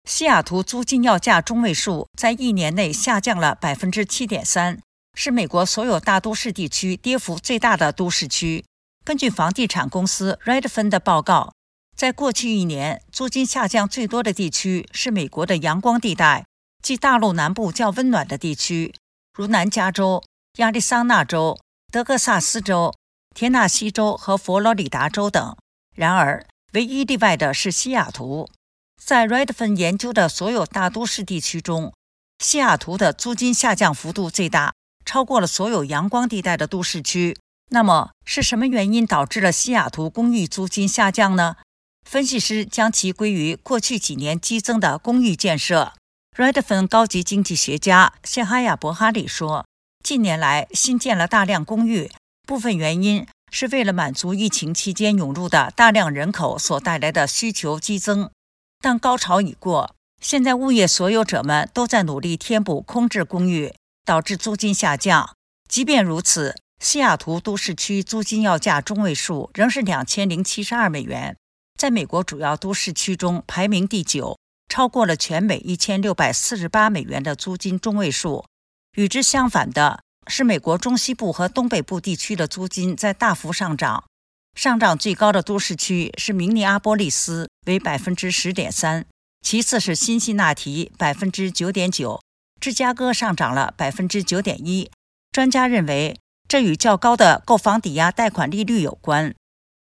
西雅图租金要价中位数在1年内下降了 7.3%， 是美国所有大都市地区跌幅最大的都市区。根据房地产公司 Redfin 的报告，在过去1年，租金下降最多的地区是美国的阳光地带，即大陆南部较温暖的地区，如南加州、亚利桑那州、德克萨斯州、田纳西州和佛罗里达州等。然而，唯一例外的是西雅图。在 Redfin 研究的所有大都市地区中，西雅图的租金下降幅度最大，超过了所有阳光地带的都市区。那么，是什么原因导致了西雅图公寓租金下降呢？分析师将其归于过去几年激增的公寓建设。Redfin 高级经济学家谢哈亚·伯哈里说，近年来新建了大量公寓，部分原因是为了满足疫情期间涌入的大量人口所带来的需求激增。但高潮已过，现在物业所有者们都在努力填补空置公寓，导致租金下降。即便如此，西雅图都市区租金要价中位数仍是2072美元，在美国主要都市区中排名第9，超过了全美1648美元的租金中位数。与之相反的是，美国中西部和东北部地区的租金在大幅上涨。上涨最高的都市区是明尼阿波利斯，为 10.3%， 其次是辛辛那提 9.9%， 芝加哥上涨了 9.1%。专家认为，这与较高的购房抵押贷款利率有关。